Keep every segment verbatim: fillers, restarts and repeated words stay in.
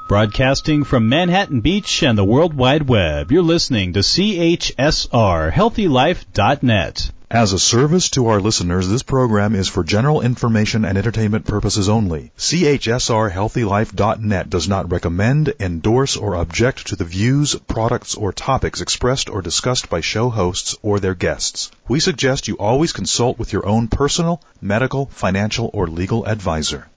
Broadcasting from Manhattan Beach and the World Wide Web, you're listening to C H S R Healthy Life dot net. As a service to our listeners, this program is for general information and entertainment purposes only. C H S R Healthy Life dot net does not recommend, endorse, or object to the views, products, or topics expressed or discussed by show hosts or their guests. We suggest you always consult with your own personal, medical, financial, or legal advisor.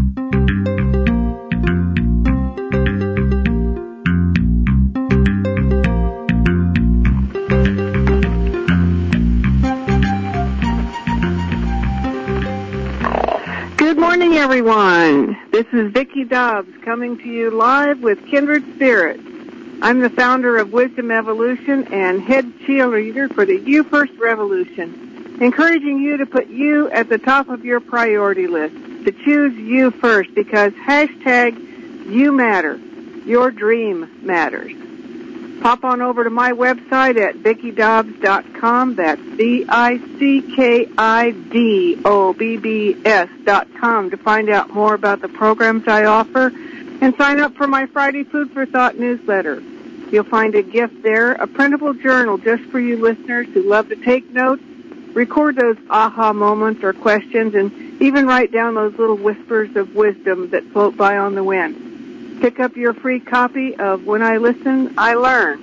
Good morning, everyone. This is Vicki Dobbs coming to you live with Kindred Spirits. I'm the founder of Wisdom Evolution and head cheerleader for the You First Revolution, encouraging you to put you at the top of your priority list, to choose you first, because hashtag you matter. Your dream matters. Pop on over to my website at Vicki Dobbs dot com. That's V I C K I D O B B S dot com to find out more about the programs I offer and sign up for my Friday Food for Thought newsletter. You'll find a gift there, a printable journal just for you listeners who love to take notes, record those aha moments or questions, and even write down those little whispers of wisdom that float by on the wind. Pick up your free copy of When I Listen, I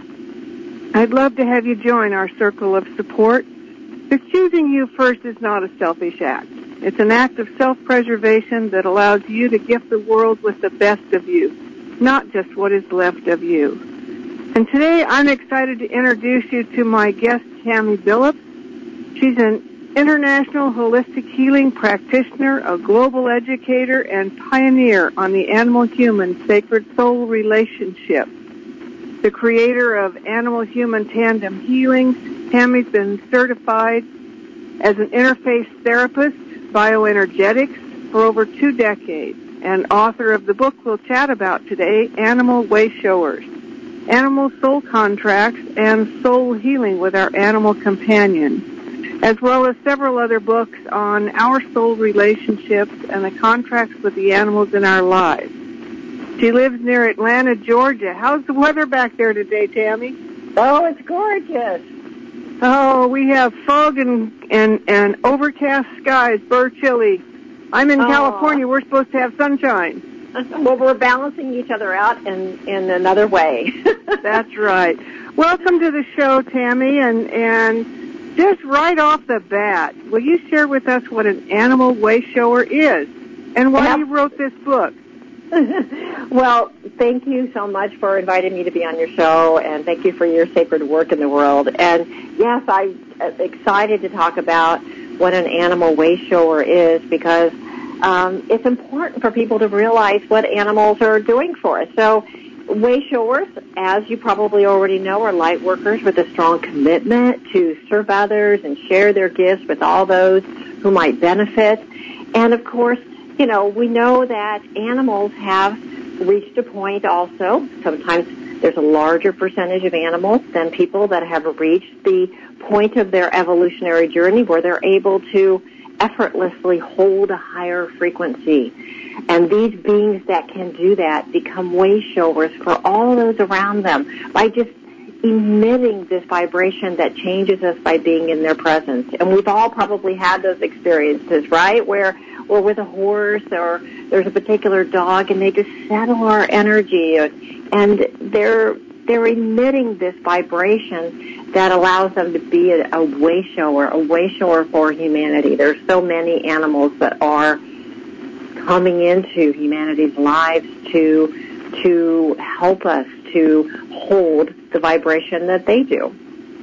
Learn. I'd love to have you join our circle of support. But choosing you first is not a selfish act. It's an act of self-preservation that allows you to gift the world with the best of you, not just what is left of you. And today I'm excited to introduce you to my guest, Tammy Billups. She's an international holistic healing practitioner, a global educator, and pioneer on the animal-human sacred soul relationship. The creator of Animal-Human Tandem Healing, Tammy's been certified as an interface therapist, bioenergetics, for over two decades, and author of the book we'll chat about today, Animal Way Showers, Animal Soul Contracts, and Soul Healing with Our Animal Companions, as well as several other books on our soul relationships and the contracts with the animals in our lives. She lives near Atlanta, Georgia. How's the weather back there today, Tammy? Oh, it's gorgeous. Oh, we have fog and, and, and overcast skies, bird chilly. I'm in oh. California. We're supposed to have sunshine. Well, we're balancing each other out in, in another way. That's right. Welcome to the show, Tammy, and, and just right off the bat, will you share with us what an animal way shower is and why yeah. you wrote this book? Well, thank you so much for inviting me to be on your show, and thank you for your sacred work in the world. And yes, I'm excited to talk about what an animal way shower is, because um, it's important for people to realize what animals are doing for us. So way showers, as you probably already know, are light workers with a strong commitment to serve others and share their gifts with all those who might benefit. And of course, you know, we know that animals have reached a point also. Sometimes there's a larger percentage of animals than people that have reached the point of their evolutionary journey where they're able to effortlessly hold a higher frequency. And these beings that can do that become way showers for all those around them by just emitting this vibration that changes us by being in their presence. And we've all probably had those experiences, right, where we're with a horse or there's a particular dog and they just settle our energy, and they're they're emitting this vibration that allows them to be a, a way shower, a way shower for humanity. There's so many animals that are coming into humanity's lives to to help us to hold the vibration that they do.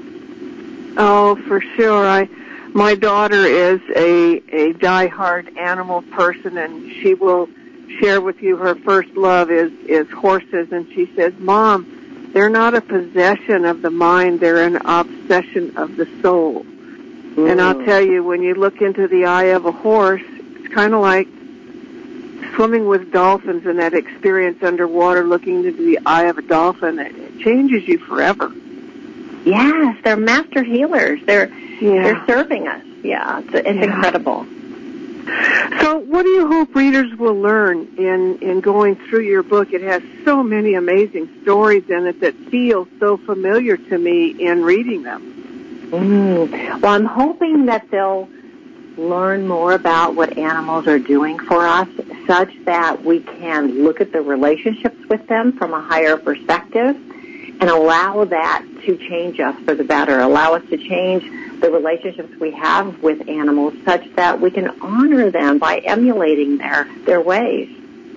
Oh, for sure. I, my daughter is a a diehard animal person, and she will share with you her first love is is horses. And she says, "Mom, they're not a possession of the mind; they're an obsession of the soul." Mm. And I'll tell you, when you look into the eye of a horse, it's kind of like swimming with dolphins and that experience underwater, looking into the eye of a dolphin. It changes you forever. Yes, they're master healers. They're yeah. they're serving us. Yeah, it's, it's yeah. incredible. So what do you hope readers will learn in, in going through your book? It has so many amazing stories in it that feel so familiar to me in reading them. Mm. Well, I'm hoping that they'll learn more about what animals are doing for us, such that we can look at the relationships with them from a higher perspective and allow that to change us for the better, allow us to change the relationships we have with animals such that we can honor them by emulating their, their ways.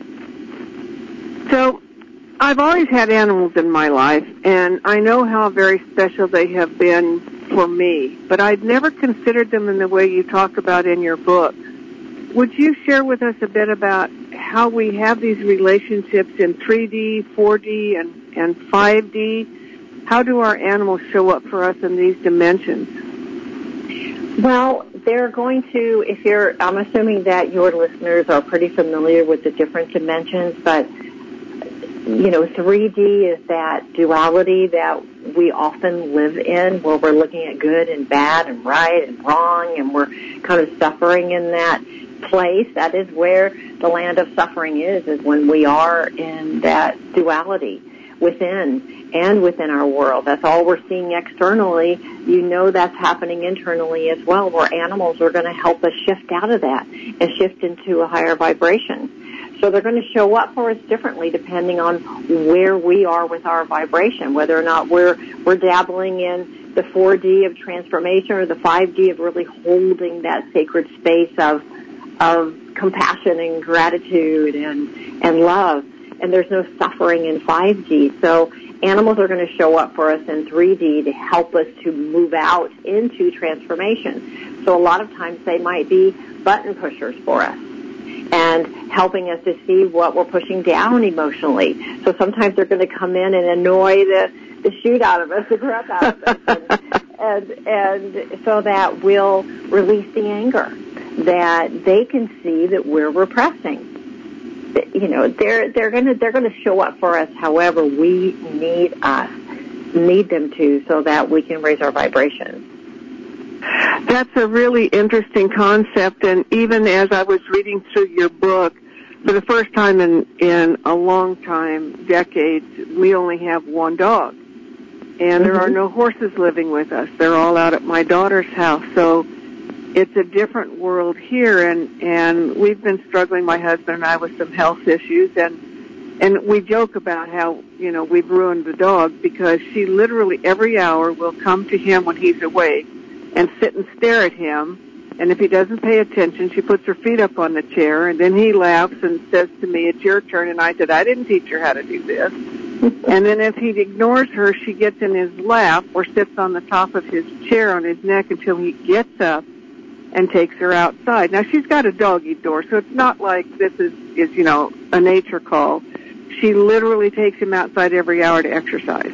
So I've always had animals in my life, and I know how very special they have been for me, but I'd never considered them in the way you talk about in your book. Would you share with us a bit about how we have these relationships in three D, four D, and, and five D? How do our animals show up for us in these dimensions? Well, they're going to, if you're, I'm assuming that your listeners are pretty familiar with the different dimensions, but, you know, three D is that duality that we often live in, where we're looking at good and bad and right and wrong, and we're kind of suffering in that place. That is where the land of suffering is, is when we are in that duality within and within our world. That's all we're seeing externally. You know that's happening internally as well, where animals are going to help us shift out of that and shift into a higher vibration. So they're going to show up for us differently depending on where we are with our vibration, whether or not we're we're dabbling in the four D of transformation or the five D of really holding that sacred space of of compassion and gratitude and and love. And there's no suffering in five D. So animals are going to show up for us in three D to help us to move out into transformation. So a lot of times they might be button pushers for us and helping us to see what we're pushing down emotionally. So sometimes they're going to come in and annoy the, the shoot out of us, the crap out of us, and, and, and so that we'll release the anger that they can see that we're repressing. You know, they're they're gonna they're gonna show up for us however we need us need them to, so that we can raise our vibrations. That's a really interesting concept, and even as I was reading through your book, for the first time in in a long time, decades, we only have one dog, and mm-hmm. there are no horses living with us. They're all out at my daughter's house, so it's a different world here, and, and we've been struggling, my husband and I, with some health issues, and and we joke about how, you know, we've ruined the dog because she literally every hour will come to him when he's awake and sit and stare at him, and if he doesn't pay attention, she puts her feet up on the chair, and then he laughs and says to me, "It's your turn," and I said, "I didn't teach her how to do this." And then if he ignores her, she gets in his lap or sits on the top of his chair on his neck until he gets up and takes her outside. Now, she's got a doggy door, so it's not like this is, is, you know, a nature call. She literally takes him outside every hour to exercise.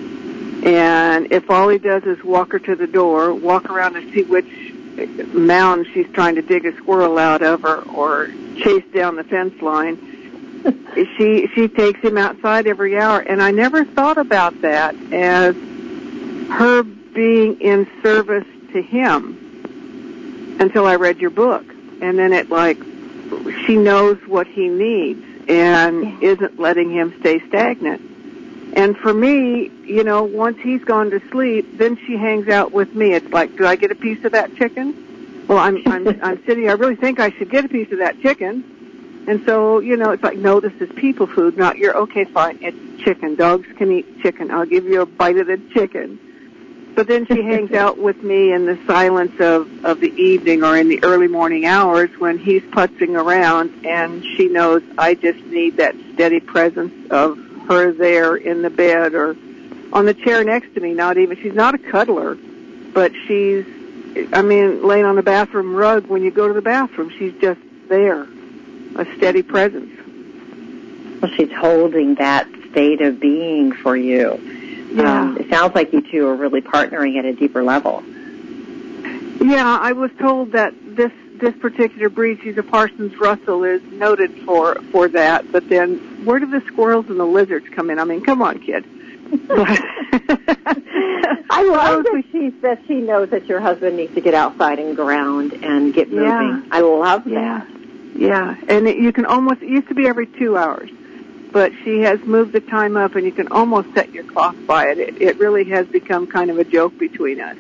And if all he does is walk her to the door, walk around and see which mound she's trying to dig a squirrel out of or, or chase down the fence line, she she takes him outside every hour. And I never thought about that as her being in service to him until I read your book. And then it like, she knows what he needs and yeah. isn't letting him stay stagnant. And for me, you know, once he's gone to sleep, then she hangs out with me. It's like, do I get a piece of that chicken? Well, I'm I'm I'm sitting, I really think I should get a piece of that chicken. And so, you know, it's like, no, this is people food, not your, okay, fine, it's chicken. Dogs can eat chicken. I'll give you a bite of the chicken. But then she hangs out with me in the silence of, of the evening or in the early morning hours when he's putzing around, and she knows I just need that steady presence of her there in the bed or on the chair next to me. Not even, she's not a cuddler, but she's, I mean, laying on the bathroom rug when you go to the bathroom. She's just there, a steady presence. Well, she's holding that state of being for you. Yeah. Um, it sounds like you two are really partnering at a deeper level. Yeah, I was told that this this particular breed, she's a Parsons Russell, is noted for for that. But then, where do the squirrels and the lizards come in? I mean, come on, kid. I love that she that she knows that your husband needs to get outside and ground and get moving. Yeah. I love that. Yeah, yeah. And it, you can almost, it used to be every two hours, but she has moved the time up, and you can almost set your clock by it. It, it really has become kind of a joke between us.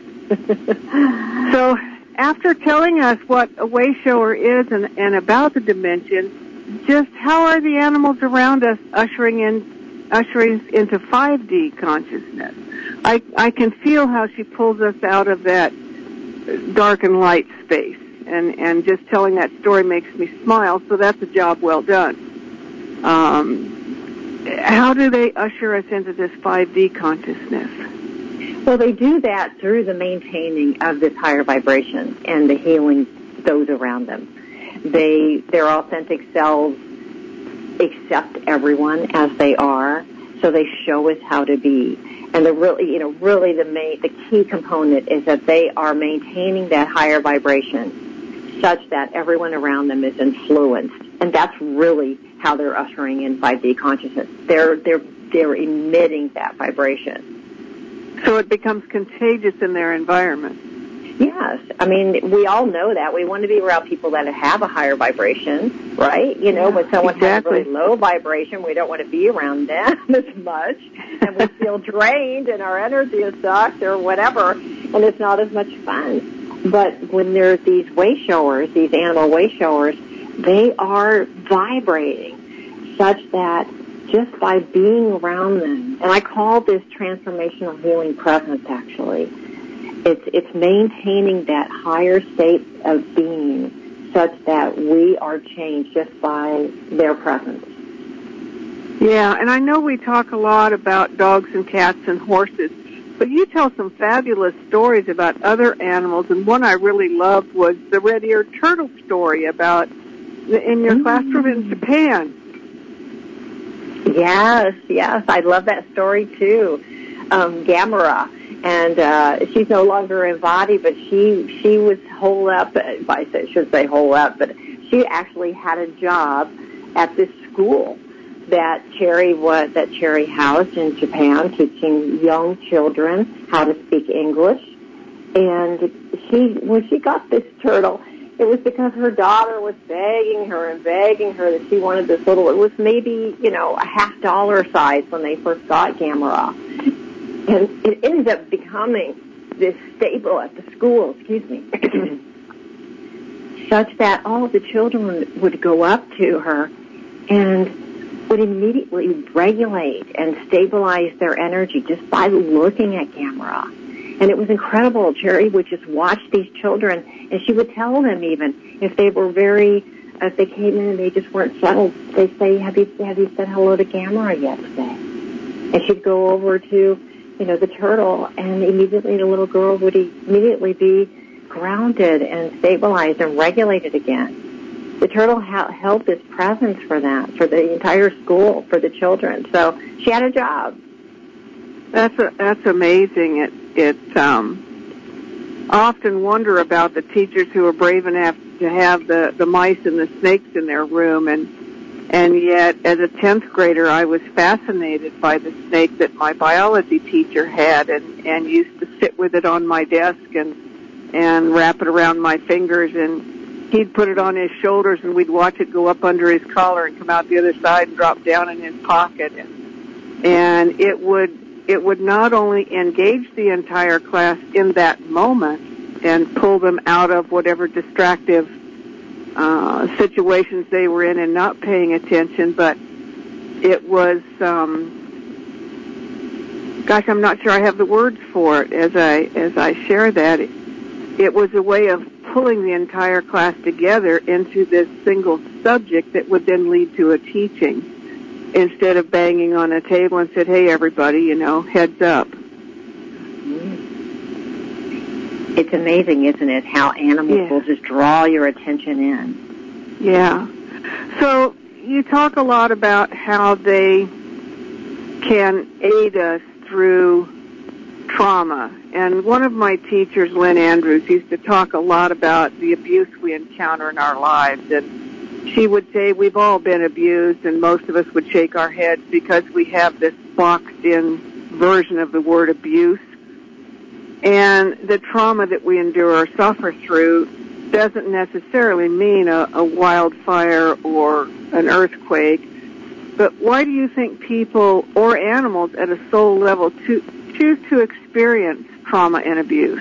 So after telling us what a way shower is and, and about the dimension, just how are the animals around us ushering in, ushering into five D consciousness? I, I can feel how she pulls us out of that dark and light space, and, and just telling that story makes me smile, so that's a job well done. Um, how do they usher us into this five D consciousness? Well, they do that through the maintaining of this higher vibration and the healing those around them. They, their authentic selves accept everyone as they are, so they show us how to be. And the really, you know, really the main, the key component is that they are maintaining that higher vibration such that everyone around them is influenced. And that's really how they're ushering in five D consciousness. They're, they're, they're emitting that vibration. So it becomes contagious in their environment. Yes. I mean, we all know that. We want to be around people that have a higher vibration, right? You know, Yeah, when someone exactly. has a really low vibration, we don't want to be around them as much. And we feel drained and our energy is sucked or whatever, and it's not as much fun. But when there's these way showers, these animal way showers, they are vibrating such that just by being around them, and I call this transformational healing presence, actually. It's it's maintaining that higher state of being such that we are changed just by their presence. Yeah, and I know we talk a lot about dogs and cats and horses, but you tell some fabulous stories about other animals, and one I really loved was the red-eared turtle story about the, in your mm. classroom in Japan. Yes, yes, I love that story too. Um, Gamera. And uh, she's no longer in body, but she she was holed up. I should say holed up, but she actually had a job at this school that Cherry was that Cherry housed in Japan, teaching young children how to speak English. And she, when she got this turtle, it was because her daughter was begging her and begging her that she wanted this little. It was maybe you know a half dollar size when they first got Gamera. And it ended up becoming this staple at the school, excuse me, such that all of the children would go up to her and would immediately regulate and stabilize their energy just by looking at Gamera. And it was incredible. Cherry would just watch these children, and she would tell them even if they were very, if they came in and they just weren't settled, they'd say, have you, have you said hello to Gamera yet today? And she'd go over to you know, the turtle, and immediately the little girl would immediately be grounded and stabilized and regulated again. The turtle ha- held this presence for that, for the entire school, for the children. So she had a job. That's a, that's amazing. It it um, I often wonder about the teachers who are brave enough to have the, the mice and the snakes in their room, and And yet, as a tenth grader, I was fascinated by the snake that my biology teacher had, and, and used to sit with it on my desk and and wrap it around my fingers, and he'd put it on his shoulders, and we'd watch it go up under his collar and come out the other side and drop down in his pocket, and and it would it would not only engage the entire class in that moment and pull them out of whatever distractive Uh, situations they were in and not paying attention, but it was, um, gosh, I'm not sure I have the words for it as I as I share that. It, it was a way of pulling the entire class together into this single subject that would then lead to a teaching, instead of banging on a table and said, "Hey, everybody, you know, heads up." It's amazing, isn't it, how animals yeah. will just draw your attention in. Yeah. So you talk a lot about how they can aid us through trauma. And one of my teachers, Lynn Andrews, used to talk a lot about the abuse we encounter in our lives. And she would say we've all been abused, and most of us would shake our heads because we have this boxed-in version of the word abuse. And the trauma that we endure or suffer through doesn't necessarily mean a, a wildfire or an earthquake. But why do you think people or animals at a soul level to, choose to experience trauma and abuse?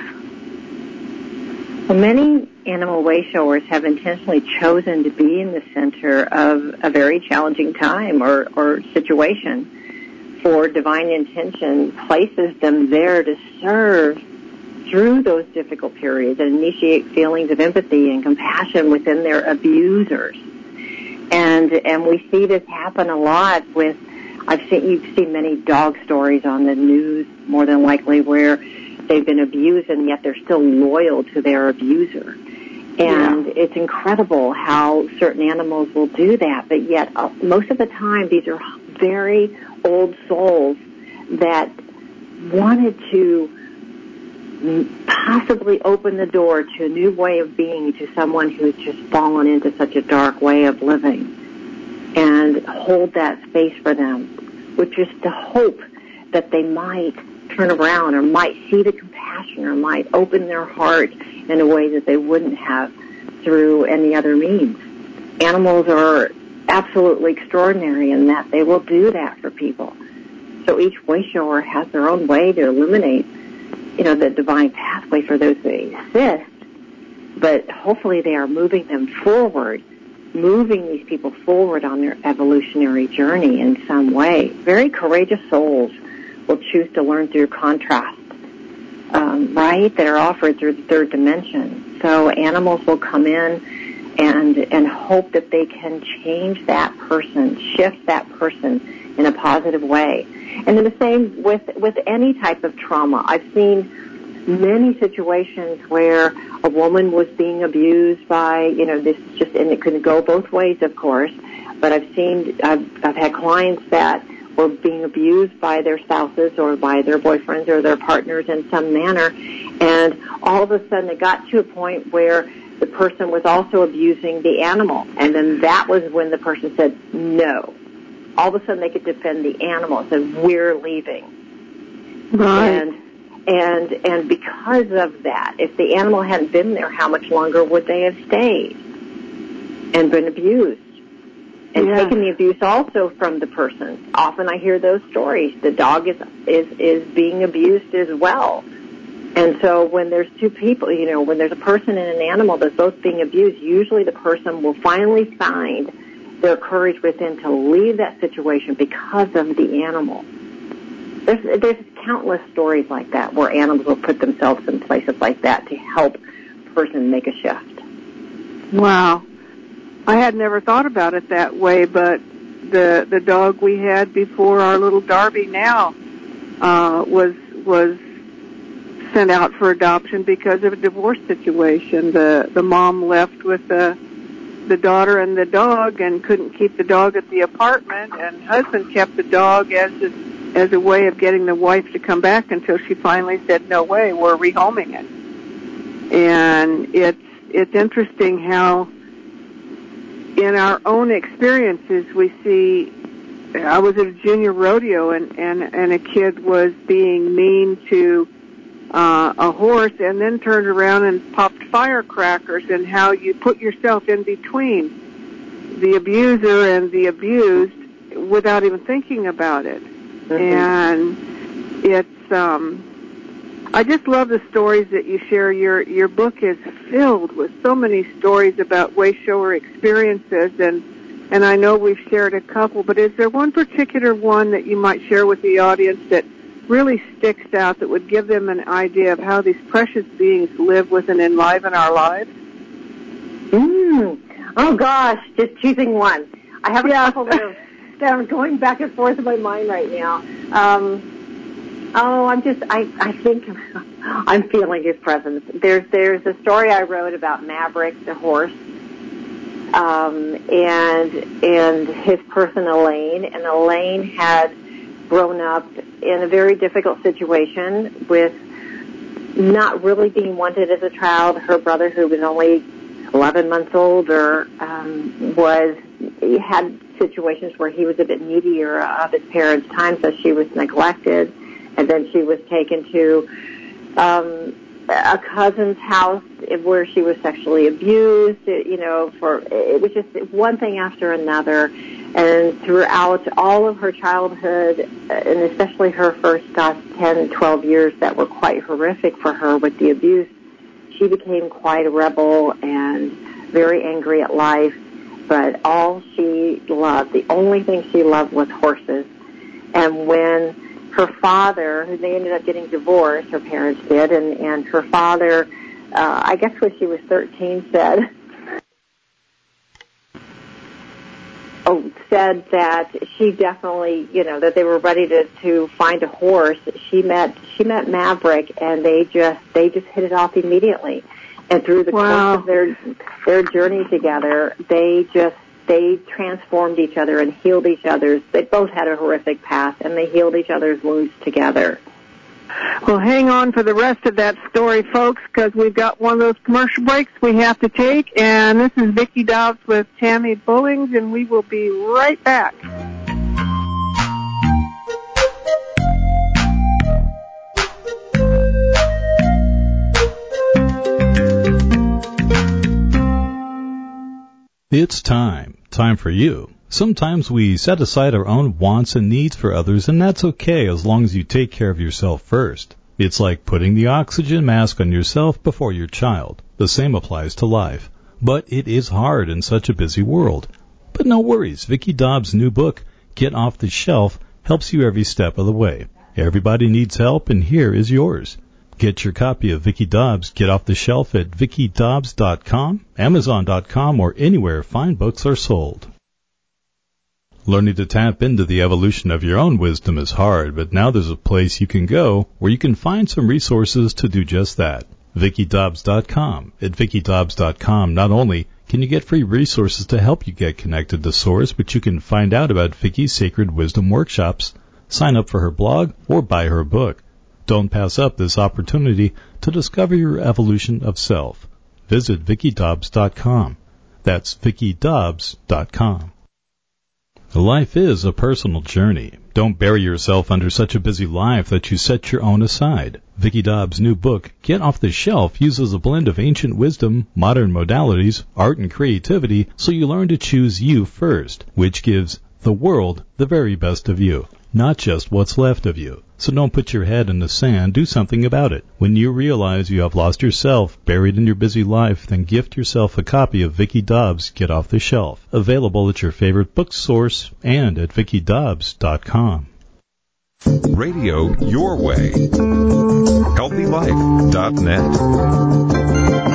Well, many animal way showers have intentionally chosen to be in the center of a very challenging time or, or situation, for divine intention places them there to serve through those difficult periods and initiate feelings of empathy and compassion within their abusers. And and we see this happen a lot with, I've seen, you've seen many dog stories on the news, more than likely, where they've been abused and yet they're still loyal to their abuser. And yeah. It's incredible how certain animals will do that, but yet uh, most of the time these are very old souls that wanted to possibly open the door to a new way of being to someone who's just fallen into such a dark way of living, and hold that space for them, with just the hope that they might turn around or might see the compassion or might open their heart in a way that they wouldn't have through any other means. Animals are absolutely extraordinary in that they will do that for people. So each way shower has their own way to illuminate, you know, the divine pathway for those that assist, but hopefully they are moving them forward, moving these people forward on their evolutionary journey in some way. Very courageous souls will choose to learn through contrast, um, right, that are offered through the third dimension. So animals will come in and and hope that they can change that person, shift that person in a positive way. And then the same with, with any type of trauma. I've seen many situations where a woman was being abused by, you know, this just, and it could go both ways, of course, but I've seen, I've, I've had clients that were being abused by their spouses or by their boyfriends or their partners in some manner, and all of a sudden it got to a point where the person was also abusing the animal, and then that was when the person said no. All of a sudden they could defend the animal, said, we're leaving. Right. And, and, and because of that, if the animal hadn't been there, how much longer would they have stayed and been abused? And yeah. taken the abuse also from the person. Often I hear those stories. The dog is, is, is being abused as well. And so when there's two people, you know, when there's a person and an animal that's both being abused, usually the person will finally find their courage within to leave that situation because of the animal. There's, there's countless stories like that where animals will put themselves in places like that to help a person make a shift. Wow. I had never thought about it that way, but the the dog we had before, our little Darby now, uh, was was sent out for adoption because of a divorce situation. The the mom left with the the daughter and the dog and couldn't keep the dog at the apartment, and husband kept the dog as a, as a way of getting the wife to come back until she finally said, no way, we're rehoming it. And it's it's interesting how in our own experiences we see, I was at a junior rodeo and, and, and a kid was being mean to Uh, a horse and then turned around and popped firecrackers, and how you put yourself in between the abuser and the abused without even thinking about it. Mm-hmm. And it's, um, I just love the stories that you share. Your, your book is filled with so many stories about way shower experiences, and, and I know we've shared a couple, but is there one particular one that you might share with the audience that really sticks out, that would give them an idea of how these precious beings live with and enliven our lives? Mm. Oh, gosh, just choosing one. I have a yeah. couple that are, that are going back and forth in my mind right now. Um, oh, I'm just, I, I think I'm feeling his presence. There's, there's a story I wrote about Maverick, the horse, um, and, and his person, Elaine, and Elaine had grown up in a very difficult situation with not really being wanted as a child. Her brother, who was only eleven months older, um, was he had situations where he was a bit needier of his parents' time, so she was neglected. And then she was taken to um, a cousin's house where she was sexually abused, you know, for, it was just one thing after another. And throughout all of her childhood, and especially her first uh, ten, twelve years that were quite horrific for her with the abuse, she became quite a rebel and very angry at life. But all she loved, the only thing she loved was horses. And when her father, they ended up getting divorced, her parents did, and, and her father, uh, I guess when she was thirteen, said, oh, said that she definitely, you know, that they were ready to, to find a horse. She met, she met Maverick, and they just, they just hit it off immediately. And through the Wow. course of their, their journey together, they just, they transformed each other and healed each other's. They both had a horrific past, and they healed each other's wounds together. Well, hang on for the rest of that story, folks, because we've got one of those commercial breaks we have to take. And this is Vicki Dobbs with Tammy Bullings, and we will be right back. It's time. Time for you. Sometimes we set aside our own wants and needs for others, and that's okay as long as you take care of yourself first. It's like putting the oxygen mask on yourself before your child. The same applies to life. But it is hard in such a busy world. But no worries. Vicki Dobbs' new book, Get Off the Shelf, helps you every step of the way. Everybody needs help, and here is yours. Get your copy of Vicki Dobbs' Get Off the Shelf at vicki dobbs dot com, amazon dot com, or anywhere fine books are sold. Learning to tap into the evolution of your own wisdom is hard, but now there's a place you can go where you can find some resources to do just that. vicki dobbs dot com. At vicki dobbs dot com, not only can you get free resources to help you get connected to Source, but you can find out about Vicki's Sacred Wisdom workshops, sign up for her blog, or buy her book. Don't pass up this opportunity to discover your evolution of self. Visit vicki dobbs dot com. That's vicki dobbs dot com. Life is a personal journey. Don't bury yourself under such a busy life that you set your own aside. Vicki Dobbs' new book, Get Off the Shelf, uses a blend of ancient wisdom, modern modalities, art, and creativity, so you learn to choose you first, which gives the world the very best of you, not just what's left of you. So don't put your head in the sand, do something about it. When you realize you have lost yourself, buried in your busy life, then gift yourself a copy of Vicki Dobbs' Get Off the Shelf, available at your favorite bookstores and at vicki dobbs dot com. Radio your way. healthy life dot net.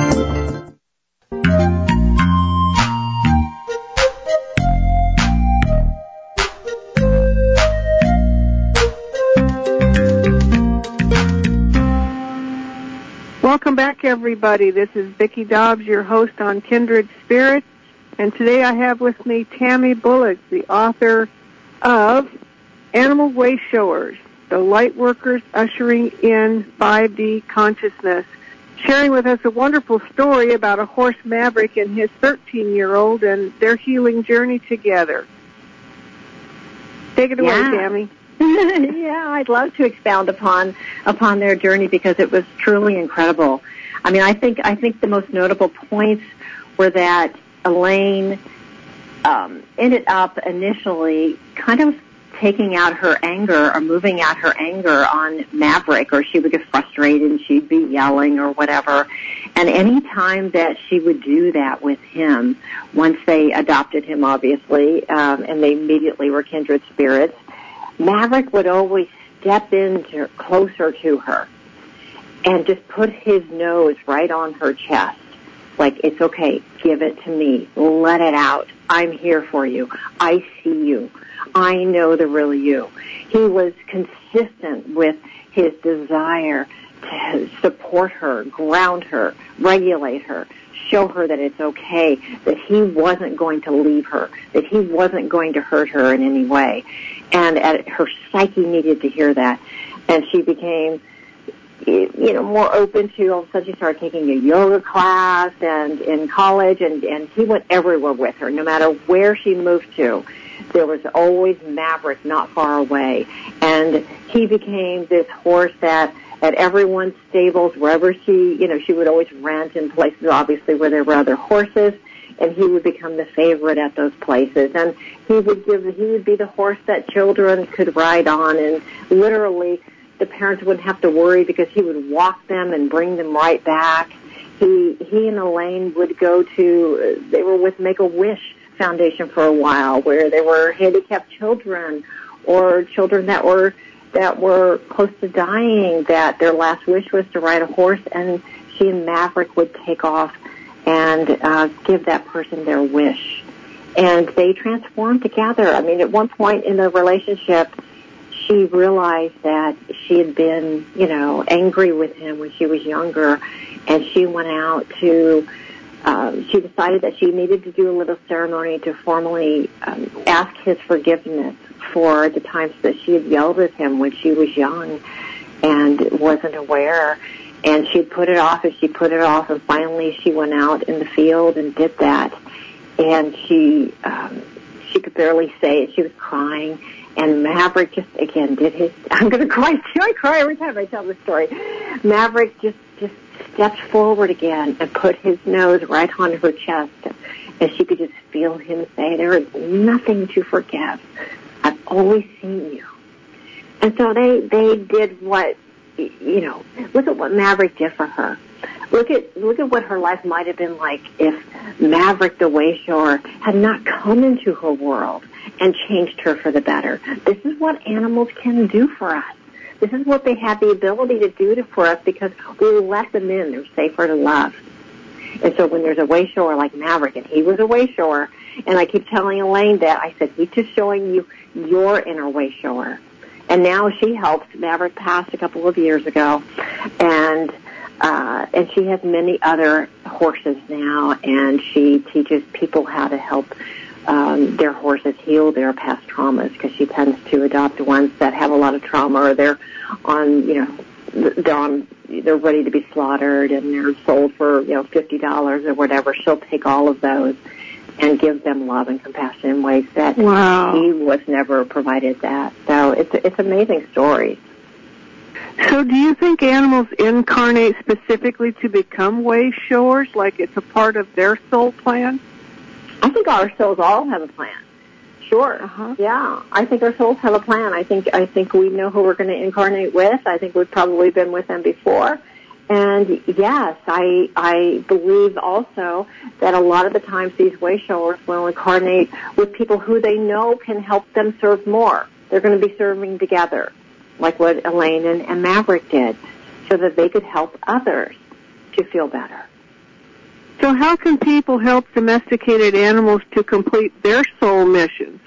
Welcome back, everybody. This is Vicki Dobbs, your host on Kindred Spirits, and today I have with me Tammy Bullings, the author of Animal Way Showers, the Light Workers Ushering in five D Consciousness, sharing with us a wonderful story about a horse Maverick and his thirteen-year-old and their healing journey together. Take it away, Yeah. Tammy. Yeah, I'd love to expound upon upon their journey because it was truly incredible. I mean, I think I think the most notable points were that Elaine um, ended up initially kind of taking out her anger or moving out her anger on Maverick, or she would get frustrated and she'd be yelling or whatever. And any time that she would do that with him, once they adopted him, obviously, um, and they immediately were kindred spirits, Maverick would always step in to, closer to her and just put his nose right on her chest. Like, it's okay, give it to me, let it out. I'm here for you. I see you. I know the real you. He was consistent with his desire to support her, ground her, regulate her, show her that it's okay, that he wasn't going to leave her, that he wasn't going to hurt her in any way. And at, her psyche needed to hear that. And she became, you know, more open to, all of a sudden she started taking a yoga class and in college, and, and he went everywhere with her, no matter where she moved to. there was always Maverick not far away. And he became this horse that at everyone's stables, wherever she, you know, she would always rent in places, obviously, where there were other horses, and he would become the favorite at those places. And he would give, he would be the horse that children could ride on, and literally the parents wouldn't have to worry because he would walk them and bring them right back. He, he and Elaine would go to, they were with Make-A-Wish Foundation for a while, where there were handicapped children or children that were that were close to dying, that their last wish was to ride a horse, and she and Maverick would take off and uh, give that person their wish. And they transformed together. I mean, at one point in the relationship, she realized that she had been, you know, angry with him when she was younger, and she went out to, um, she decided that she needed to do a little ceremony to formally um, ask his forgiveness for the times that she had yelled at him when she was young and wasn't aware. And she put it off and she put it off, and finally she went out in the field and did that. And she um, she could barely say it. She was crying. And Maverick just, again, did his, I'm going to cry too. I cry every time I tell this story. Maverick just, just stepped forward again and put his nose right on her chest. And she could just feel him say, there is nothing to forgive. I've always seen you. And so they, they did what, you know, look at what Maverick did for her. Look at, look at what her life might have been like if Maverick the Wayshower had not come into her world and changed her for the better. This is what animals can do for us. This is what they have the ability to do to, for us because we let them in. They're safer to love. And so when there's a Wayshower like Maverick, and he was a Wayshower, and I keep telling Elaine that, I said, he's just showing you your inner Wayshower. And now she helped. Maverick passed a couple of years ago, and uh, and she has many other horses now, and she teaches people how to help um, their horses heal their past traumas, because she tends to adopt ones that have a lot of trauma, or they're on, you know, they're on, they're ready to be slaughtered, and they're sold for, you know, fifty dollars or whatever. She'll take all of those and give them love and compassion in ways that wow. he was never provided that. So it's it's amazing story. So do you think animals incarnate specifically to become Wayshowers, like it's a part of their soul plan? I think our souls all have a plan. Sure. Uh-huh. Yeah. I think our souls have a plan. I think I think we know who we're going to incarnate with. I think we've probably been with them before. And yes, I I believe also that a lot of the times these Wayshowers will incarnate with people who they know can help them serve more. They're going to be serving together, like what Elaine and, and Maverick did, so that they could help others to feel better. So how can people help domesticated animals to complete their soul missions?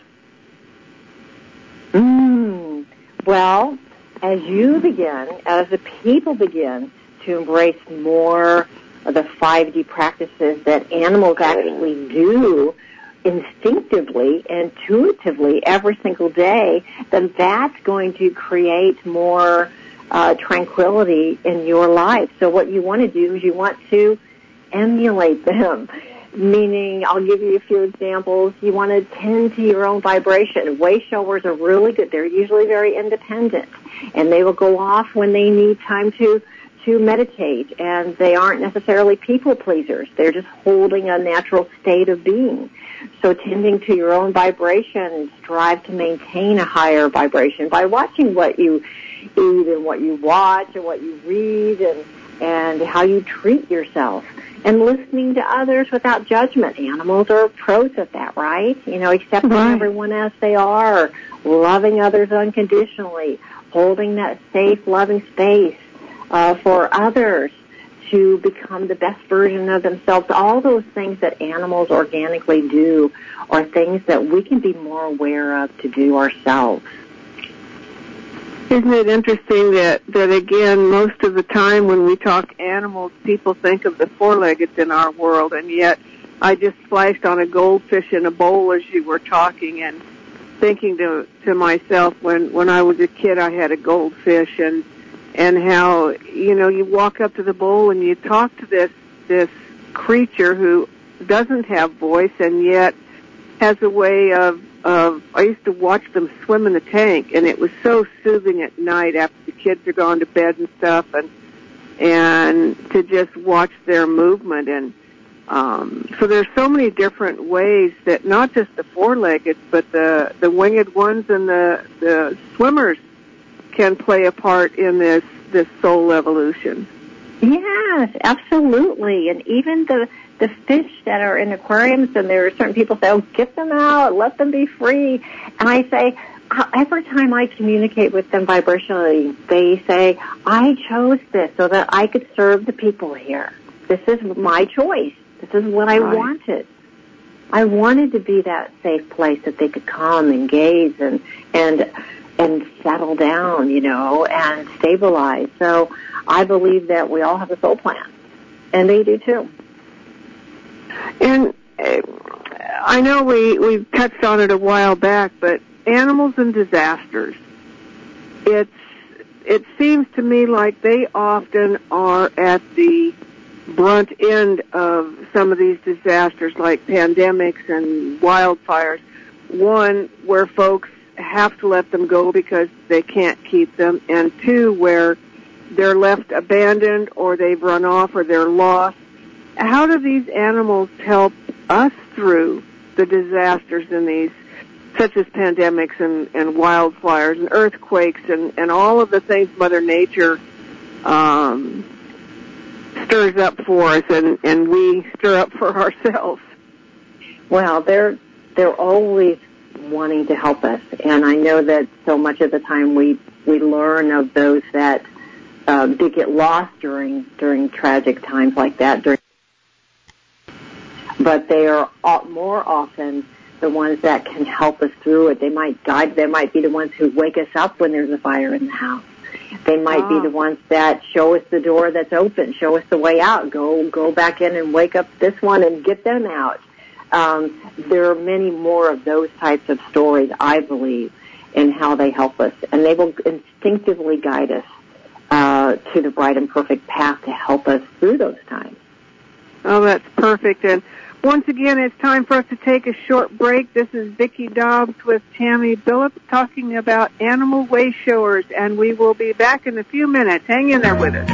Mm. Well, as you begin, as the people begin to embrace more of the five D practices that animals actually do instinctively, intuitively every single day, then that's going to create more uh, tranquility in your life. So what you want to do is you want to emulate them, meaning I'll give you a few examples. You want to tend to your own vibration. Wayshowers are really good. They're usually very independent, and they will go off when they need time to to meditate, and they aren't necessarily people pleasers. They're just holding a natural state of being. So tending to your own vibration and strive to maintain a higher vibration by watching what you eat and what you watch and what you read and, and how you treat yourself, and listening to others without judgment. Animals are pros at that, right? You know, accepting right. everyone as they are, loving others unconditionally, holding that safe, loving space Uh, for others to become the best version of themselves. All those things that animals organically do are things that we can be more aware of to do ourselves. Isn't it interesting that, that again, most of the time when we talk animals, people think of the four-leggeds in our world, and yet I just splashed on a goldfish in a bowl as you were talking, and thinking to, to myself, when, when I was a kid, I had a goldfish, and and how, you know, you walk up to the bowl and you talk to this this creature who doesn't have voice and yet has a way of of, I used to watch them swim in the tank, and it was so soothing at night after the kids are gone to bed and stuff, and and to just watch their movement. And um, so there's so many different ways that not just the four-legged, but the, the winged ones and the, the swimmers can play a part in this, this soul evolution. Yes, absolutely. And even the the fish that are in aquariums, and there are certain people say, oh, get them out, let them be free. And I say, every time I communicate with them vibrationally, they say, I chose this so that I could serve the people here. This is my choice. This is what I right. wanted. I wanted to be that safe place that they could come and gaze and and and settle down, you know, and stabilize. So I believe that we all have a soul plan, and they do too. And uh, I know we, we touched on it a while back, but animals and disasters, it's, it seems to me like they often are at the brunt end of some of these disasters, like pandemics and wildfires. One, where folks have to let them go because they can't keep them, and two, where they're left abandoned or they've run off or they're lost. How do these animals help us through the disasters in these, such as pandemics and, and wildfires and earthquakes and, and all of the things Mother Nature um, stirs up for us and, and we stir up for ourselves? Well, they're they're always wanting to help us, and I know that so much of the time we we learn of those that uh, did get lost during during tragic times like that. During, but they are more often the ones that can help us through it. They might guide. They might be the ones who wake us up when there's a fire in the house. They might oh. be the ones that show us the door that's open, show us the way out. Go go back in and wake up this one and get them out. Um, there are many more of those types of stories, I believe, in how they help us, and they will instinctively guide us uh, to the bright and perfect path to help us through those times. Oh, that's perfect. And once again, it's time for us to take a short break. This is Vicki Dobbs with Tammy Billups talking about animal way showers, and we will be back in a few minutes. Hang in there with us.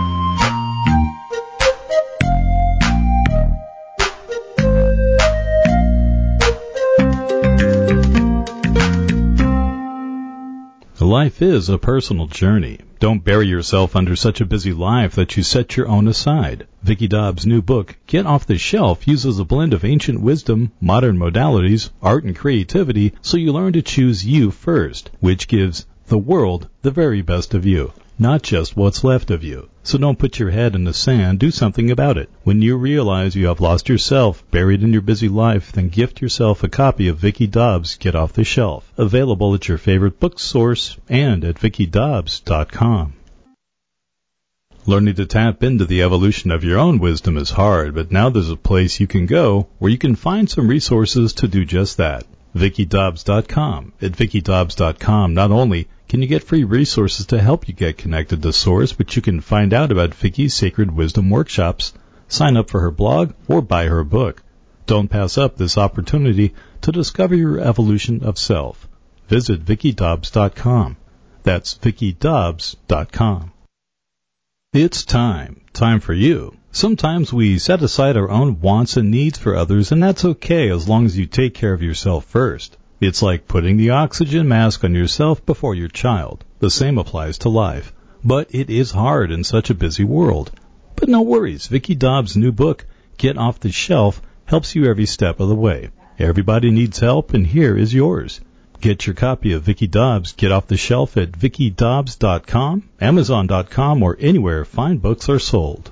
Life is a personal journey. Don't bury yourself under such a busy life that you set your own aside. Vicki Dobbs' new book, Get Off the Shelf, uses a blend of ancient wisdom, modern modalities, art, and creativity, so you learn to choose you first, which gives the world the very best of you, not just what's left of you. So don't put your head in the sand, do something about it. When you realize you have lost yourself, buried in your busy life, then gift yourself a copy of Vicki Dobbs' Get Off the Shelf, available at your favorite bookstores and at vicki dobbs dot com. Learning to tap into the evolution of your own wisdom is hard, but now there's a place you can go where you can find some resources to do just that. vicki dobbs dot com. At vicki dobbs dot com, not only can you get free resources to help you get connected to Source, but you can find out about Vicki's Sacred Wisdom workshops, sign up for her blog, or buy her book. Don't pass up this opportunity to discover your evolution of self. Visit vicki dobbs dot com. That's vicki dobbs dot com. It's time. Time for you. Sometimes we set aside our own wants and needs for others, and that's okay as long as you take care of yourself first. It's like putting the oxygen mask on yourself before your child. The same applies to life. But it is hard in such a busy world. But no worries. Vicki Dobbs' new book, Get Off the Shelf, helps you every step of the way. Everybody needs help, and here is yours. Get your copy of Vicki Dobbs' Get Off the Shelf at vicki dobbs dot com, amazon dot com, or anywhere fine books are sold.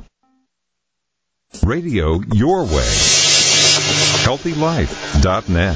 Radio your way. healthy life dot net.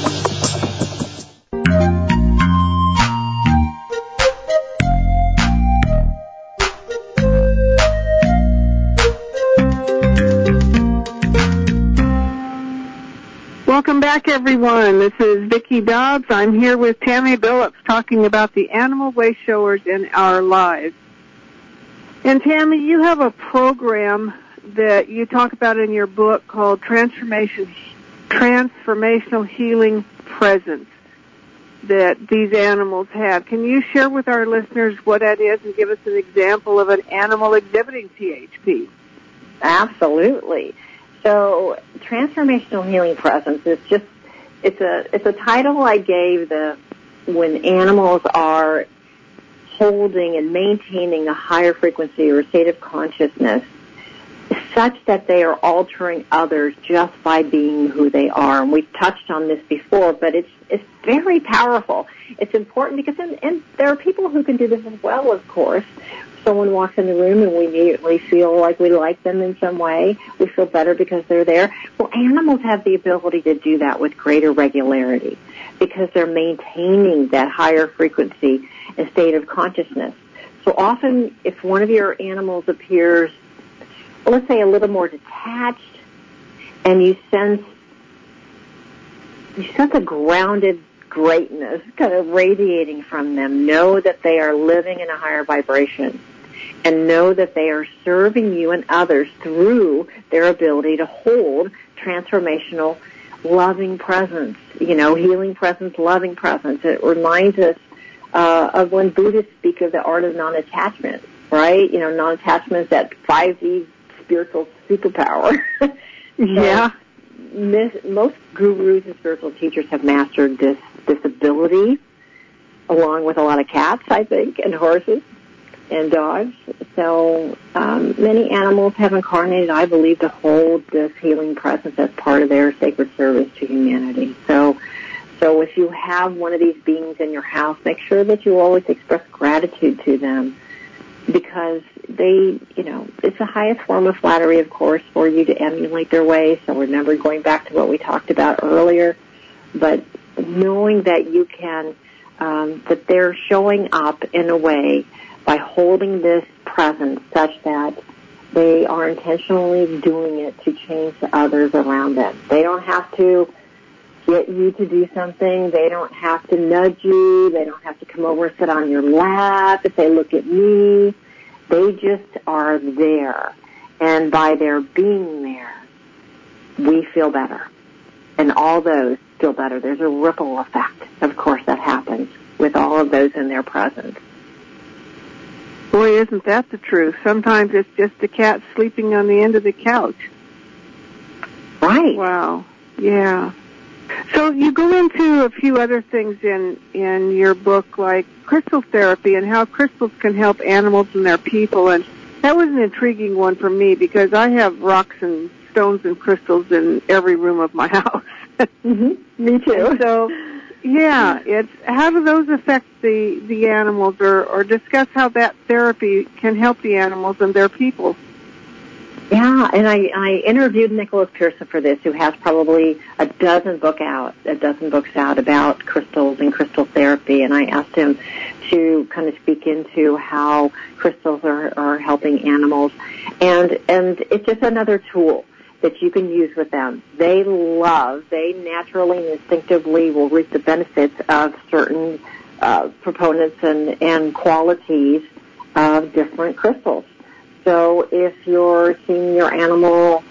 Welcome back, everyone. This is Vicki Dobbs. I'm here with Tammy Billups talking about the animal way showers in our lives. And Tammy, you have a program that you talk about in your book called Transformation, Transformational Healing presence that these animals have. Can you share with our listeners what that is and give us an example of an animal exhibiting T H P? Absolutely. So transformational healing presence is just, it's a, it's a title I gave the, when animals are holding and maintaining a higher frequency or state of consciousness such that they are altering others just by being who they are. And we've touched on this before, but it's it's very powerful. It's important because, and, and there are people who can do this as well, of course. Someone walks in the room and we immediately feel like we like them in some way. We feel better because they're there. Well, animals have the ability to do that with greater regularity because they're maintaining that higher frequency and state of consciousness. So often, if one of your animals appears, let's say, a little more detached, and you sense you sense a grounded greatness kind of radiating from them, know that they are living in a higher vibration, and know that they are serving you and others through their ability to hold transformational, loving presence, you know, healing presence, loving presence. It reminds us uh, of when Buddhists speak of the art of non-attachment, right? You know, non-attachment is that five D spiritual superpower. Yeah. Mis- most gurus and spiritual teachers have mastered this, this ability, along with a lot of cats, I think, and horses and dogs. So um, many animals have incarnated, I believe, to hold this healing presence as part of their sacred service to humanity. So, so if you have one of these beings in your house, make sure that you always express gratitude to them, because they, you know, it's the highest form of flattery, of course, for you to emulate their ways. So remember, going back to what we talked about earlier, but knowing that you can, um, that they're showing up in a way by holding this presence such that they are intentionally doing it to change the others around them. They don't have to get you to do something. They don't have to nudge you. They don't have to come over and sit on your lap and say, look at me. They just are there. And by their being there, we feel better. And all those feel better. There's a ripple effect, of course, that happens with all of those in their presence. Boy, isn't that the truth? Sometimes it's just the cat sleeping on the end of the couch. Right. Wow. Yeah. So you go into a few other things in, in your book, like crystal therapy and how crystals can help animals and their people. And that was an intriguing one for me because I have rocks and stones and crystals in every room of my house. Mm-hmm. Me too. And so, yeah, it's how do those affect the, the animals, or, or discuss how that therapy can help the animals and their people? Yeah, and I, I interviewed Nicholas Pearson for this, who has probably a dozen book out, a dozen books out about crystals and crystal therapy, and I asked him to kind of speak into how crystals are, are helping animals, and and it's just another tool that you can use with them. They love, they naturally and instinctively will reap the benefits of certain uh, proponents and, and qualities of different crystals. So if you're seeing your animal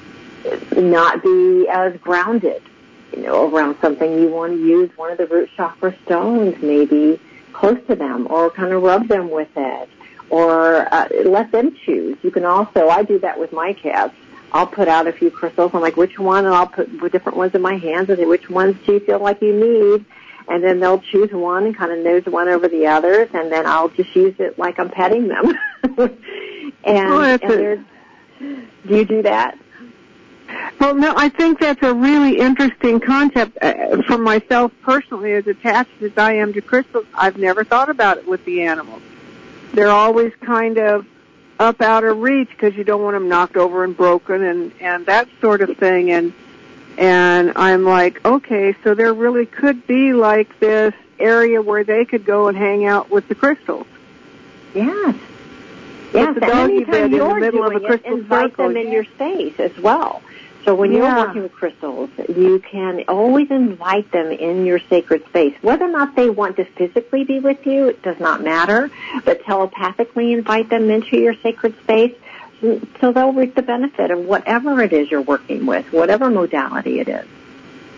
not be as grounded, you know, around something, you want to use one of the root chakra stones maybe close to them, or kind of rub them with it, or uh, let them choose. You can also, I do that with my cats. I'll put out a few crystals. I'm like, which one? And I'll put different ones in my hands and say, which ones do you feel like you need? And then they'll choose one and kind of nose one over the others, and then I'll just use it like I'm petting them. and, oh, and there's, do you do that? Well, no, I think that's a really interesting concept. Uh, for myself personally, as attached as I am to crystals, I've never thought about it with the animals. They're always kind of up out of reach because you don't want them knocked over and broken and, and that sort of thing. And and I'm like, okay, so there really could be like this area where they could go and hang out with the crystals. Yes. Yes, the and doggy bed anytime in the you're middle of doing a crystal it, invite circle, them in yeah. your space as well. So when Yeah. you're working with crystals, you can always invite them in your sacred space. Whether or not they want to physically be with you, it does not matter, but telepathically invite them into your sacred space so they'll reap the benefit of whatever it is you're working with, whatever modality it is.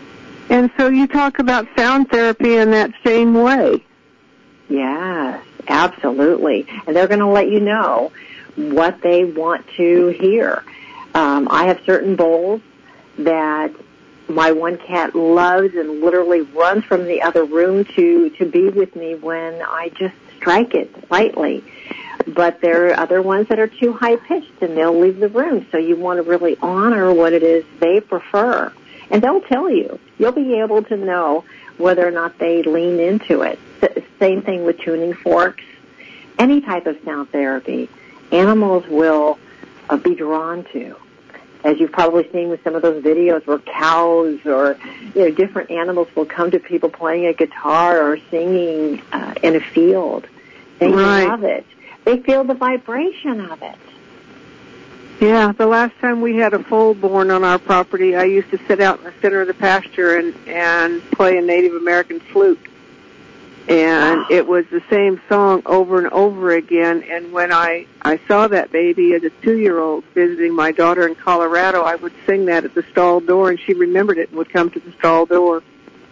And so you talk about sound therapy in that same way. Yes, absolutely. And they're going to let you know what they want to hear. Um, I have certain bowls that my one cat loves and literally runs from the other room to, to be with me when I just strike it lightly. But there are other ones that are too high-pitched, and they'll leave the room. So you want to really honor what it is they prefer. And they'll tell you. You'll be able to know whether or not they lean into it. Same thing with tuning forks. Any type of sound therapy, animals will uh, be drawn to. As you've probably seen with some of those videos where cows or, you know, different animals will come to people playing a guitar or singing uh, in a field. They right. love it. They feel the vibration of it. Yeah, the last time we had a foal born on our property, I used to sit out in the center of the pasture and, and play a Native American flute. And it was the same song over and over again. And when I, I saw that baby as a two-year-old visiting my daughter in Colorado, I would sing that at the stall door, and she remembered it and would come to the stall door.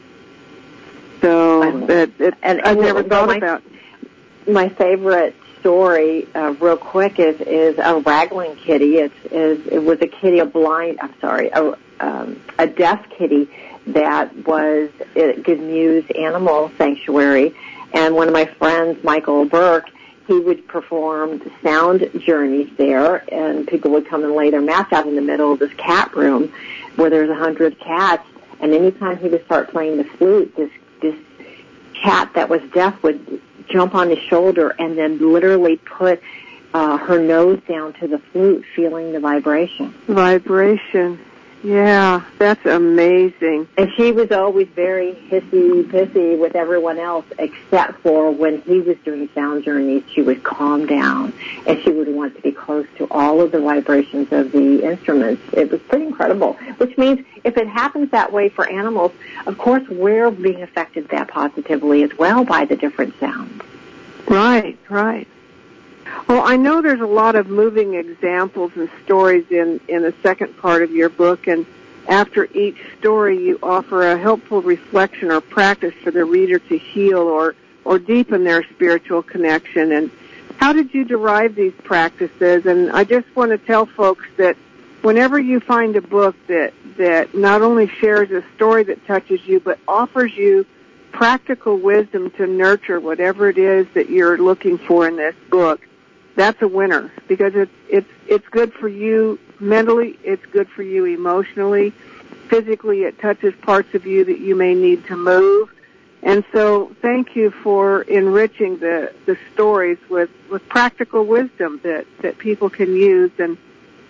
So that it, and, I and never well, thought my, about. My favorite story, uh, real quick, is is a raglan kitty. It's is it was a kitty, a blind. I'm sorry, a um, a deaf kitty that was at Good News Animal Sanctuary, and one of my friends, Michael Burke, he would perform sound journeys there, and people would come and lay their mats out in the middle of this cat room where there's a hundred cats, and anytime he would start playing the flute, this this cat that was deaf would jump on his shoulder and then literally put uh, her nose down to the flute, feeling the vibration. Vibration. Yeah, that's amazing. And she was always very hissy-pissy with everyone else, except for when he was doing sound journeys, she would calm down, and she would want to be close to all of the vibrations of the instruments. It was pretty incredible, which means if it happens that way for animals, of course, we're being affected that positively as well by the different sounds. Right, right. Well, I know there's a lot of moving examples and stories in, in the second part of your book, and after each story you offer a helpful reflection or practice for the reader to heal or, or deepen their spiritual connection. And how did you derive these practices? And I just want to tell folks that whenever you find a book that, that not only shares a story that touches you, but offers you practical wisdom to nurture whatever it is that you're looking for in this book, that's a winner, because it's it's it's good for you mentally, it's good for you emotionally, physically it touches parts of you that you may need to move. And so thank you for enriching the, the stories with, with practical wisdom that, that people can use. And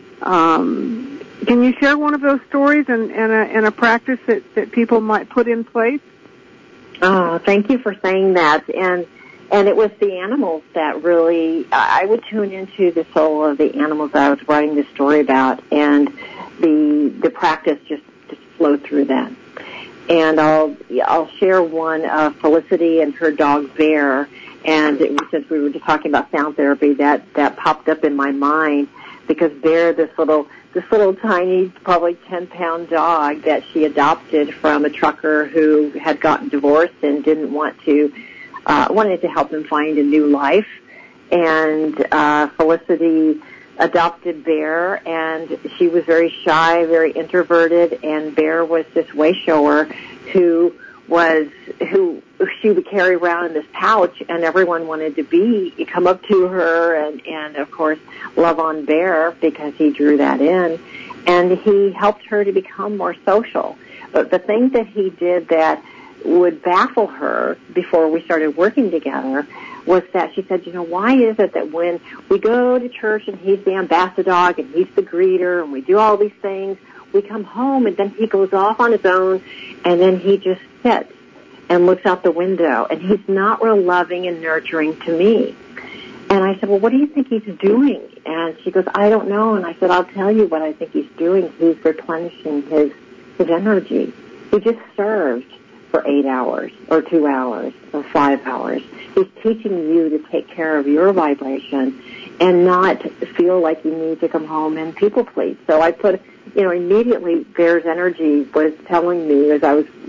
um, can you share one of those stories and, and, a, and a practice that, that people might put in place? Oh, thank you for saying that. And And it was the animals that really, I would tune into the soul of the animals that I was writing the story about, and the the practice just, just flowed through that. And I'll I'll share one of Felicity and her dog Bear, and it was, since we were just talking about sound therapy, that, that popped up in my mind, because Bear, this little this little tiny, probably ten pound dog that she adopted from a trucker who had gotten divorced and didn't want to Uh, wanted to help him find a new life, and uh, Felicity adopted Bear, and she was very shy, very introverted, and Bear was this way shower who was who she would carry around in this pouch, and everyone wanted to be come up to her and and of course love on Bear because he drew that in, and he helped her to become more social. But the thing that he did that would baffle her before we started working together was that she said, you know, why is it that when we go to church and he's the ambassador dog and he's the greeter and we do all these things, we come home and then he goes off on his own and then he just sits and looks out the window and he's not real loving and nurturing to me. And I said, well, what do you think he's doing? And she goes, I don't know. And I said, I'll tell you what I think he's doing. He's replenishing his, his energy. He just served for eight hours or two hours or five hours. He's teaching you to take care of your vibration and not feel like you need to come home and people please. So I put, you know, immediately Bear's energy was telling me as I was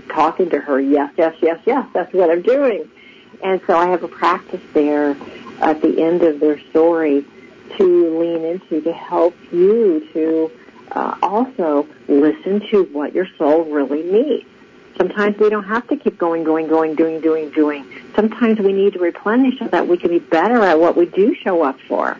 talking to her, yes, yes, yes, yes, that's what I'm doing. And so I have a practice there at the end of their story to lean into to help you to uh, also listen to what your soul really needs. Sometimes we don't have to keep going, going, going, doing, doing, doing. Sometimes we need to replenish so that we can be better at what we do show up for.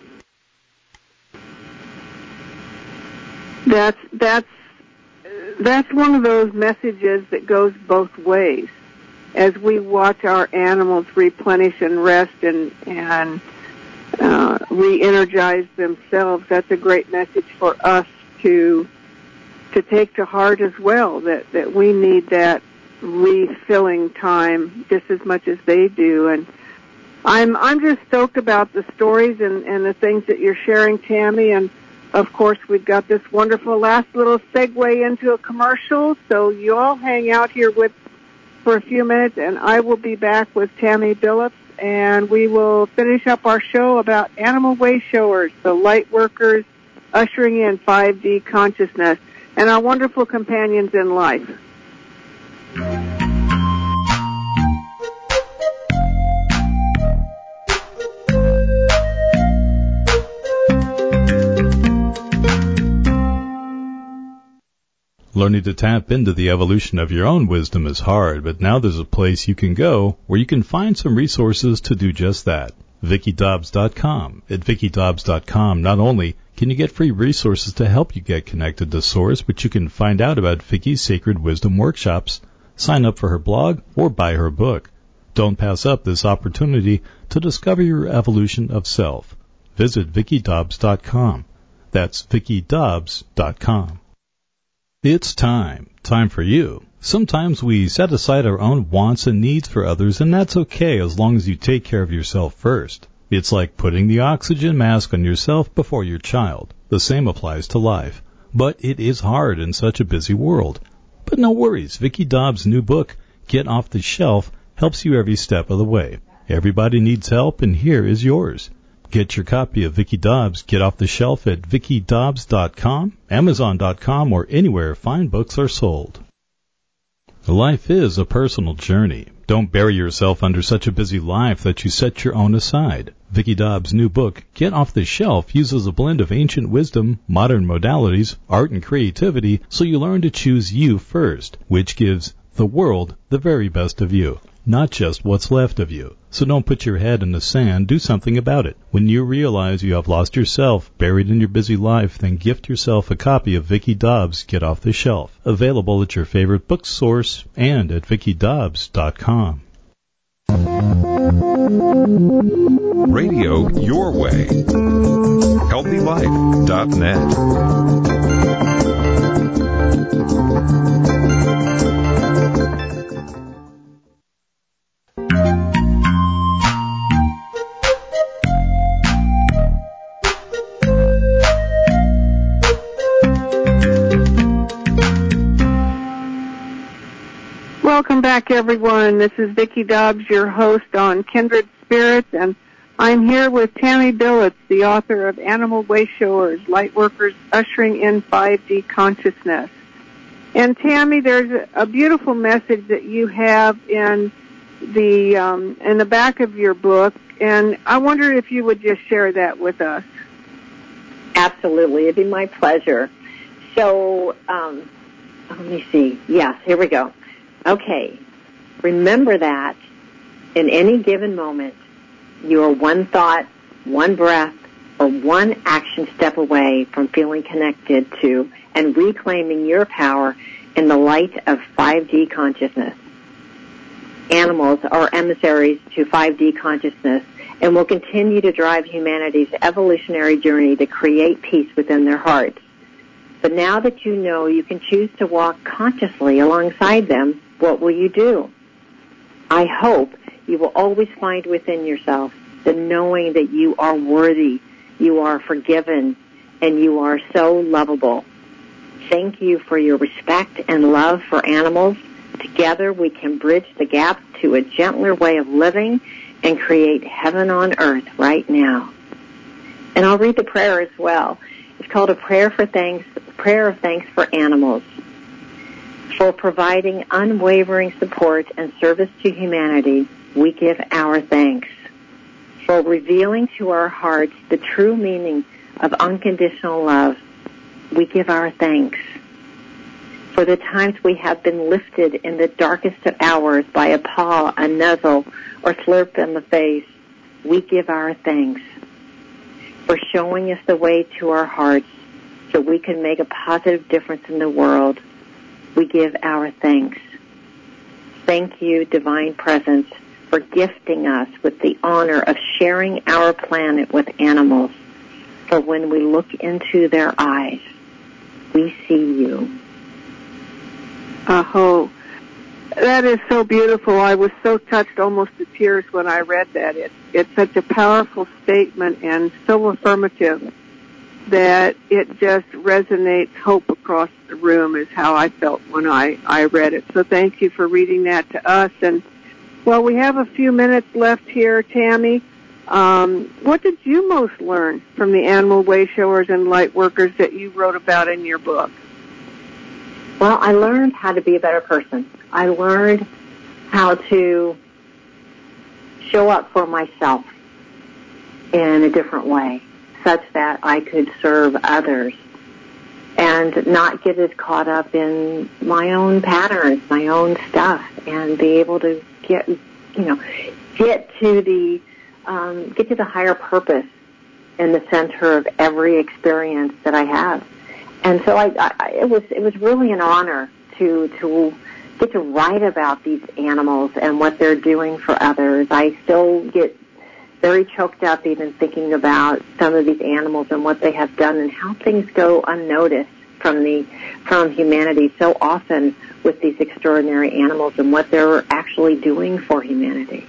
That's that's that's one of those messages that goes both ways. As we watch our animals replenish and rest and and uh, re-energize themselves, that's a great message for us to to take to heart as well. That that we need that refilling time just as much as they do. And I'm I'm just stoked about the stories and, and the things that you're sharing, Tammy. And of course, we've got this wonderful last little segue into a commercial. So you all hang out here with for a few minutes, and I will be back with Tammy Billups, and we will finish up our show about animal way showers, the light workers ushering in five D consciousness, and our wonderful companions in life. Learning to tap into the evolution of your own wisdom is hard, but now there's a place you can go where you can find some resources to do just that. Vicki Dobbs dot com. At Vicki Dobbs dot com, not only can you get free resources to help you get connected to Source, but you can find out about Vicki's Sacred Wisdom workshops, sign up for her blog, or buy her book. Don't pass up this opportunity to discover your evolution of self. Visit Vicki Dobbs dot com. That's Vicki Dobbs dot com. It's time. Time for you. Sometimes we set aside our own wants and needs for others, and that's okay as long as you take care of yourself first. It's like putting the oxygen mask on yourself before your child. The same applies to life. But it is hard in such a busy world. But no worries. Vicki Dobbs' new book, Get Off the Shelf, helps you every step of the way. Everybody needs help, and here is yours. Get your copy of Vicki Dobbs' Get Off the Shelf at Vicki Dobbs dot com, Amazon dot com, or anywhere fine books are sold. Life is a personal journey. Don't bury yourself under such a busy life that you set your own aside. Vicki Dobbs' new book, Get Off the Shelf, uses a blend of ancient wisdom, modern modalities, art, and creativity, so you learn to choose you first, which gives the world the very best of you, not just what's left of you. So don't put your head in the sand, do something about it. When you realize you have lost yourself, buried in your busy life, then gift yourself a copy of Vicki Dobbs' Get Off the Shelf, available at your favorite bookstores and at Vicki Dobbs dot com. Radio your way. Healthy Life dot net. Welcome back, everyone. This is Vicki Dobbs, your host on Kindred Spirits, and I'm here with Tammy Billups, the author of Animal Way Showers, Lightworkers Ushering in five D Consciousness. And Tammy, there's a, a beautiful message that you have in the um, in the back of your book, and I wonder if you would just share that with us. Absolutely. It'd be my pleasure. So, um, let me see. Yes, here we go. Okay, remember that in any given moment, you are one thought, one breath, or one action step away from feeling connected to and reclaiming your power in the light of five D consciousness. Animals are emissaries to five D consciousness and will continue to drive humanity's evolutionary journey to create peace within their hearts. But now that you know you can choose to walk consciously alongside them, what will you do? I hope you will always find within yourself the knowing that you are worthy, you are forgiven, and you are so lovable. Thank you for your respect and love for animals. Together we can bridge the gap to a gentler way of living and create heaven on earth right now. And I'll read the prayer as well. It's called a prayer for thanks, prayer of thanks for animals. For providing unwavering support and service to humanity, we give our thanks. For revealing to our hearts the true meaning of unconditional love, we give our thanks. For the times we have been lifted in the darkest of hours by a paw, a nuzzle, or slurp in the face, we give our thanks. For showing us the way to our hearts so we can make a positive difference in the world, we give our thanks. Thank you, Divine Presence, for gifting us with the honor of sharing our planet with animals. For when we look into their eyes, we see you. Aho. That is so beautiful. I was so touched almost to tears when I read that. It, it's such a powerful statement and so affirmative that it just resonates hope across the room is how I felt when I, I read it. So thank you for reading that to us. And, well, we have a few minutes left here, Tammy. Um, what did you most learn from the animal way showers and light workers that you wrote about in your book? Well, I learned how to be a better person. I learned how to show up for myself in a different way, such that I could serve others and not get as caught up in my own patterns, my own stuff, and be able to get, you know, get to the um, get to the higher purpose in the center of every experience that I have. And so I, I, it was it was really an honor to to get to write about these animals and what they're doing for others. I still get very choked up even thinking about some of these animals and what they have done and how things go unnoticed from the from humanity so often with these extraordinary animals and what they're actually doing for humanity.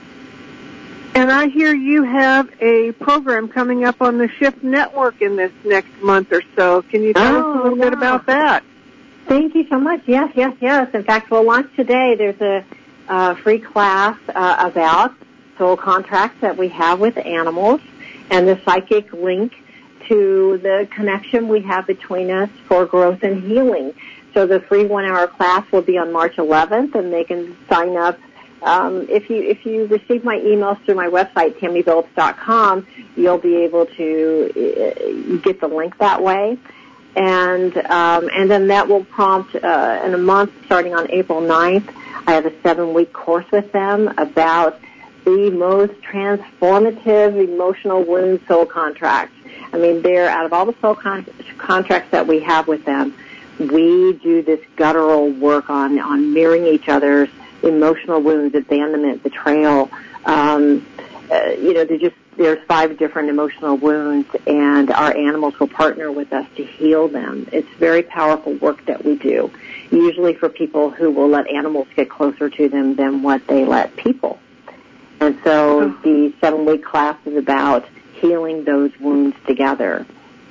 And I hear you have a program coming up on the Shift Network in this next month or so. Can you tell oh, us a little yeah. bit about that? Thank you so much. Yes, yes, yes. In fact, we'll launch today. There's a uh, free class uh, about soul contracts that we have with animals and the psychic link to the connection we have between us for growth and healing. So the free one-hour class will be on March eleventh, and they can sign up. Um, if you if you receive my emails through my website, tammy billups dot com, you'll be able to uh, get the link that way. And um, and then that will prompt, uh, in a month, starting on April ninth, I have a seven-week course with them about the most transformative emotional wound soul contracts. I mean, they're, out of all the soul con- contracts that we have with them, we do this guttural work on, on mirroring each other's emotional wounds, abandonment, betrayal. Um, uh, you know, they're just, there's five different emotional wounds, and our animals will partner with us to heal them. It's very powerful work that we do, usually for people who will let animals get closer to them than what they let people. And so the seven-week class is about healing those wounds together.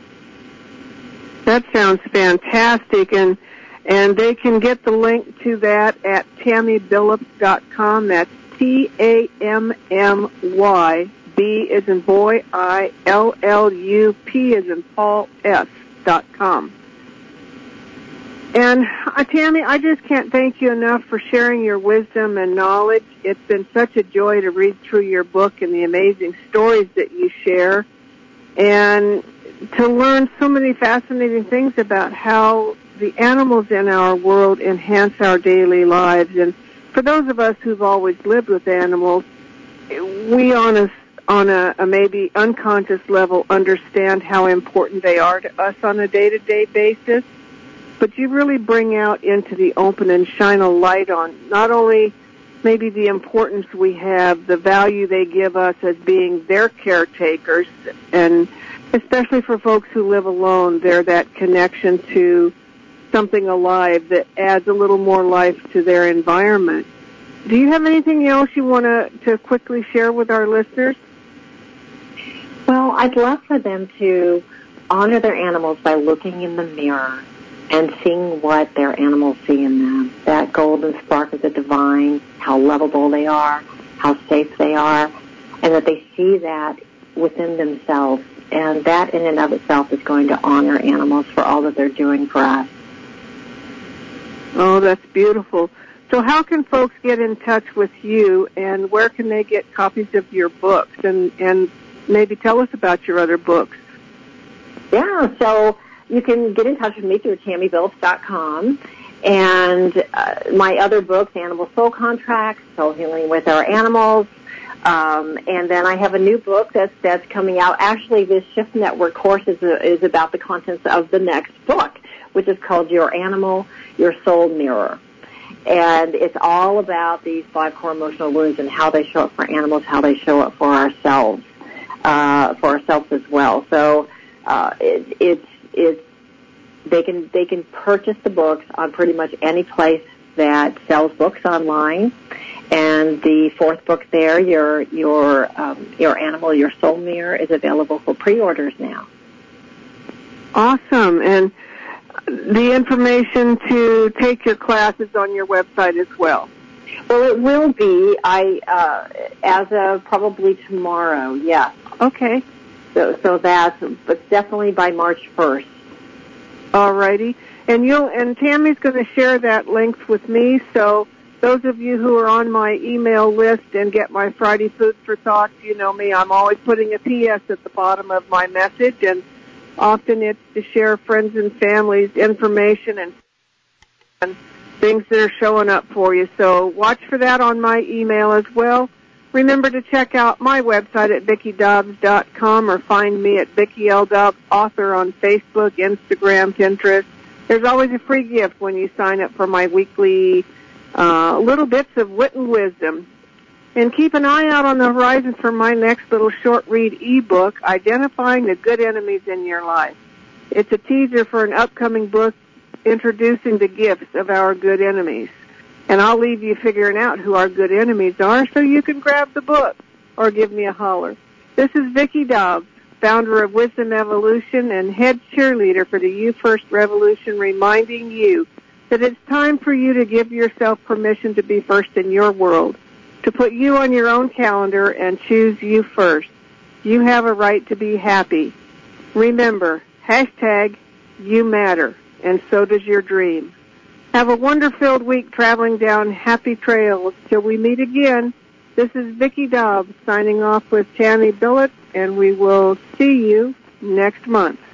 That sounds fantastic, and and they can get the link to that at tammy billups dot com. That's T A M M Y, B as in boy, I, L L U, P as in Paul, S dot com. And uh, Tammy, I just can't thank you enough for sharing your wisdom and knowledge. It's been such a joy to read through your book and the amazing stories that you share, and to learn so many fascinating things about how the animals in our world enhance our daily lives. And for those of us who've always lived with animals, we on a, on a, a maybe unconscious level understand how important they are to us on a day-to-day basis. But you really bring out into the open and shine a light on not only maybe the importance we have, the value they give us as being their caretakers, and especially for folks who live alone, they're that connection to something alive that adds a little more life to their environment. Do you have anything else you want to, to quickly share with our listeners? Well, I'd love for them to honor their animals by looking in the mirror and seeing what their animals see in them, that golden spark of the divine, how lovable they are, how safe they are, and that they see that within themselves. And that in and of itself is going to honor animals for all that they're doing for us. Oh, that's beautiful. So how can folks get in touch with you, and where can they get copies of your books? And, and maybe tell us about your other books. Yeah, so you can get in touch with me through Tammy Billups dot com. And uh, my other books, Animal Soul Contracts, Soul Healing with Our Animals. Um, and then I have a new book that's, that's coming out. Actually, this Shift Network course is, a, is about the contents of the next book, which is called Your Animal, Your Soul Mirror. And it's all about these five core emotional wounds and how they show up for animals, how they show up for ourselves, uh, for ourselves as well. So uh, it, it's it's they can they can purchase the books on pretty much any place that sells books online. And the fourth book there, your your um, your Animal, Your Soul Mirror, is available for pre-orders now. Awesome. And the information to take your classes on your website as well. Well, it will be. I uh, as of probably tomorrow. Yes. Okay. So so that's but definitely by March first. All righty. And you'll and Tammy's going to share that links with me. So those of you who are on my email list and get my Friday Food for Thought, you know me. I'm always putting a P S at the bottom of my message, and often it's to share friends and family's information and, and things that are showing up for you. So watch for that on my email as well. Remember to check out my website at Vicki Dobbs dot com or find me at Vicki L. Dobbs, author on Facebook, Instagram, Pinterest. There's always a free gift when you sign up for my weekly uh, little bits of wit and wisdom. And keep an eye out on the horizon for my next little short read ebook, Identifying the Good Enemies in Your Life. It's a teaser for an upcoming book introducing the gifts of our good enemies. And I'll leave you figuring out who our good enemies are so you can grab the book or give me a holler. This is Vicki Dobbs, founder of Wisdom Evolution and head cheerleader for the You First Revolution, reminding you that it's time for you to give yourself permission to be first in your world, to put you on your own calendar and choose you first. You have a right to be happy. Remember, hashtag you matter, and so does your dream. Have a wonder-filled week traveling down happy trails. Till we meet again, this is Vicki Dobbs signing off with Tammy Billups, and we will see you next month.